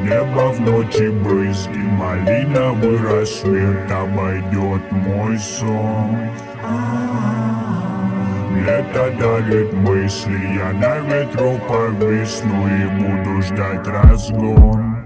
Небо в ночи брызги, малиновый рассвет, обойдет мой сон. Лето дарит мысли, я на ветру повисну и буду ждать разгон.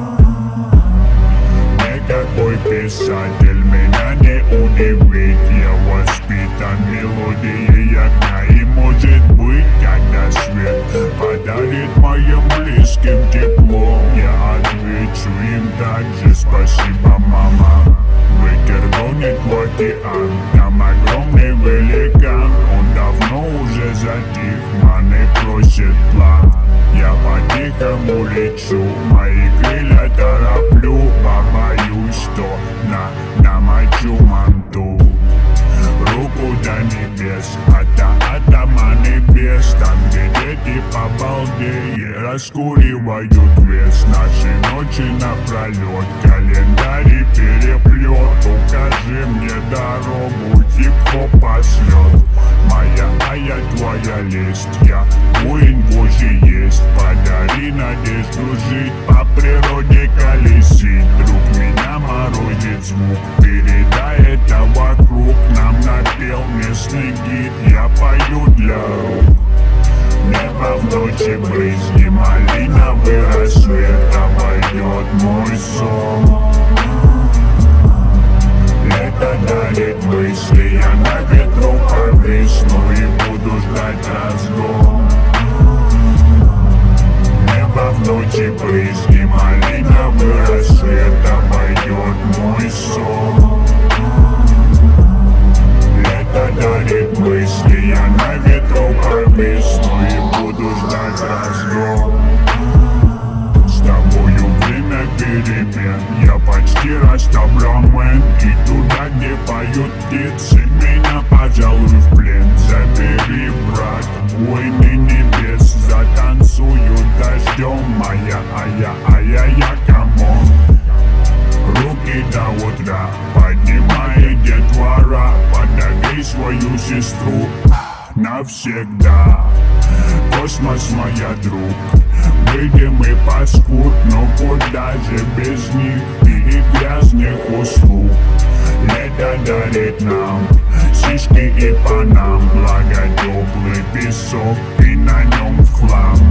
Никакой писатель меня не удивит, я воспитан мелодией огня. И может быть, когда свет подарит моим близким тепло, я отвечу им также: спасибо, мама. Ветер гонит в океан, там огромный великан. Он давно уже затих, маны просит план. Я по-тихому лечу, мои крылья тороплю, побоюсь, что намочу манту. Руку до небес, атома небес, там где дети по балде раскуривают вес. Наши ночи напролет, календарь переплет. Укажи мне дорогу, хип-хоп пошлет. Моя твоя лесть, я воин Божий есть. Подари надежду жить, по природе колесить. Друг меня морозит звук, передай это вокруг. Нам напел местный гид, я пою для рук. Небо в ночи брызги, малиновый рассвет, обойдет мой сон. Лето дарит мысли, я на ветру повисну и буду ждать разгон. Небо в ночи брызги, малиновый рассвет, обойдет мой сон. Лето дарит мысли, я на ветру повисну и буду ждать разгон. С тобою время перемен, я почти растаблен. И туда, где поют птицы, меня, пожалуй, в плен забери, брат, войны небес. Затанцуют дождем, я, камон. Руки до утра, поднимай детвора. Подогрей свою сестру навсегда. Космос, моя друг, выйдем и паскуд, но куда же без них и грязных услуг. Лето дарит нам сиськи и панам, благо теплый песок, и на нем в хлам.